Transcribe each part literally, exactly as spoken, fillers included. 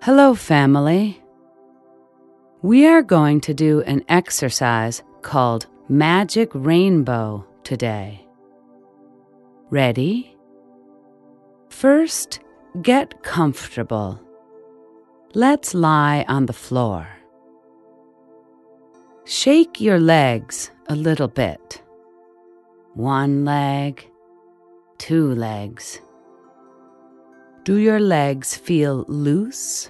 Hello, family. We are going to do an exercise called Magic Rainbow today. Ready? First, get comfortable. Let's lie on the floor. Shake your legs a little bit. One leg, two legs. Do your legs feel loose?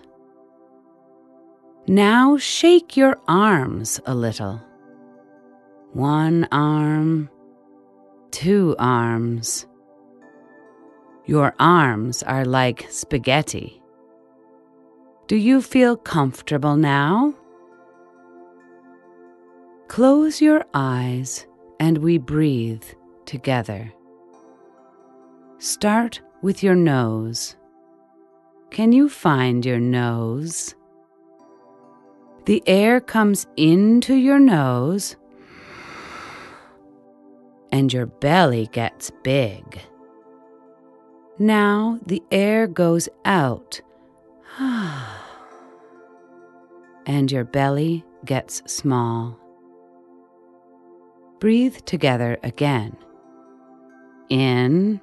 Now shake your arms a little. One arm, two arms. Your arms are like spaghetti. Do you feel comfortable now? Close your eyes and we breathe together. Start with your nose. Can you find your nose? The air comes into your nose and your belly gets big. Now the air goes out and your belly gets small. Breathe together again. In.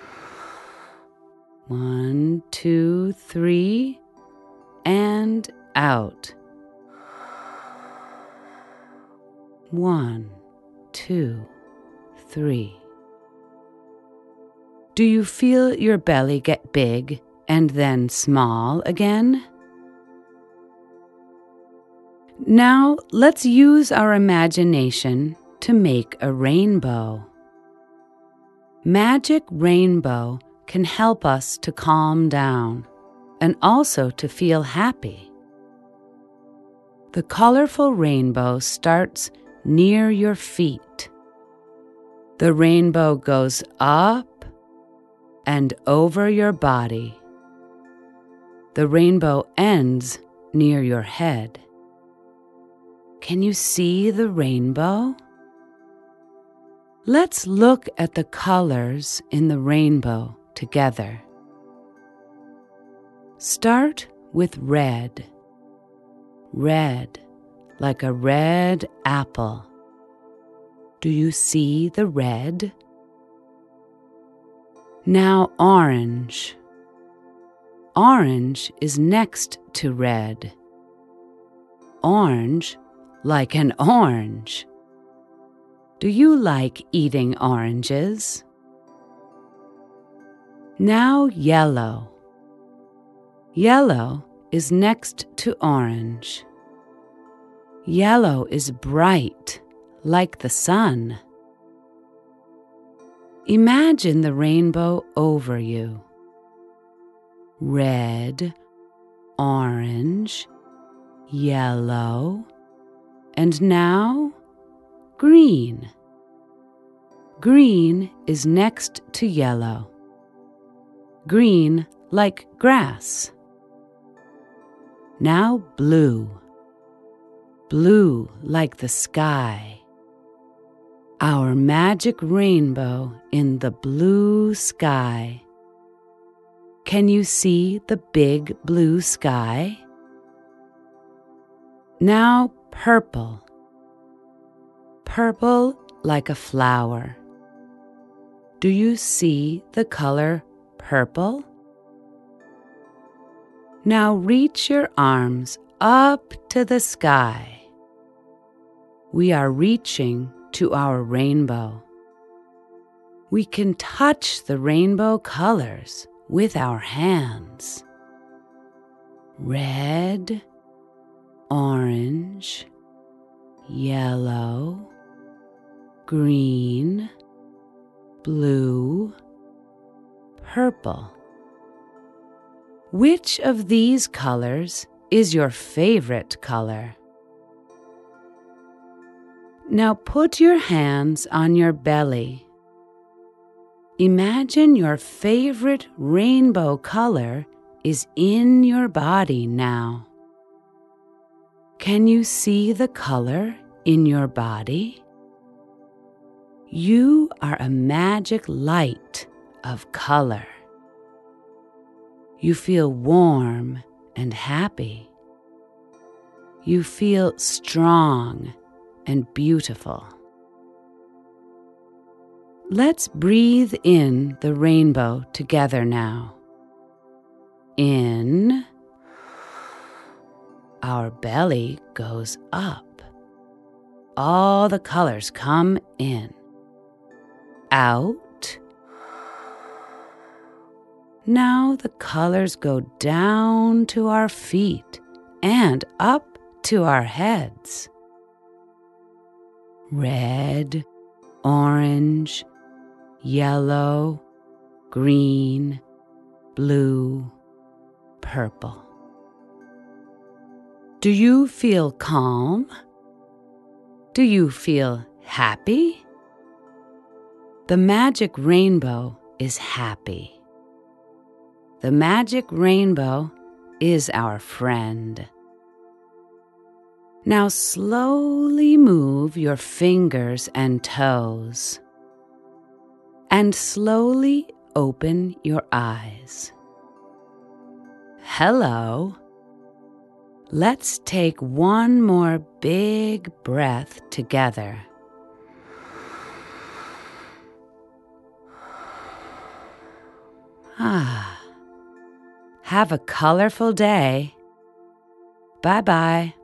One, two, three, and out. One, two, three. Do you feel your belly get big and then small again? Now let's use our imagination to make a rainbow. Magic Rainbow can help us to calm down and also to feel happy. The colorful rainbow starts near your feet. The rainbow goes up and over your body. The rainbow ends near your head. Can you see the rainbow? Let's look at the colors in the rainbow together. Start with red. Red, like a red apple. Do you see the red? Now orange. Orange is next to red. Orange, like an orange. Do you like eating oranges? Now yellow. Yellow is next to orange. Yellow is bright, like the sun. Imagine the rainbow over you. Red, orange, yellow, and now green. Green is next to yellow. Green like grass. Now blue. Blue like the sky. Our magic rainbow in the blue sky. Can you see the big blue sky? Now purple. Purple like a flower. Do you see the color purple? Now reach your arms up to the sky. We are reaching to our rainbow. We can touch the rainbow colors with our hands. Red, orange, yellow, green, blue, purple. Which of these colors is your favorite color? Now put your hands on your belly. Imagine your favorite rainbow color is in your body now. Can you see the color in your body? You are a magic light of color. You feel warm and happy. You feel strong and beautiful. Let's breathe in the rainbow together now. In, our belly goes up. All the colors come in. Out. Now the colors go down to our feet and up to our heads. Red, orange, yellow, green, blue, purple. Do you feel calm? Do you feel happy? The magic rainbow is happy. The magic rainbow is our friend. Now slowly move your fingers and toes, and slowly open your eyes. Hello. Let's take one more big breath together. Ah. Have a colorful day. Bye-bye.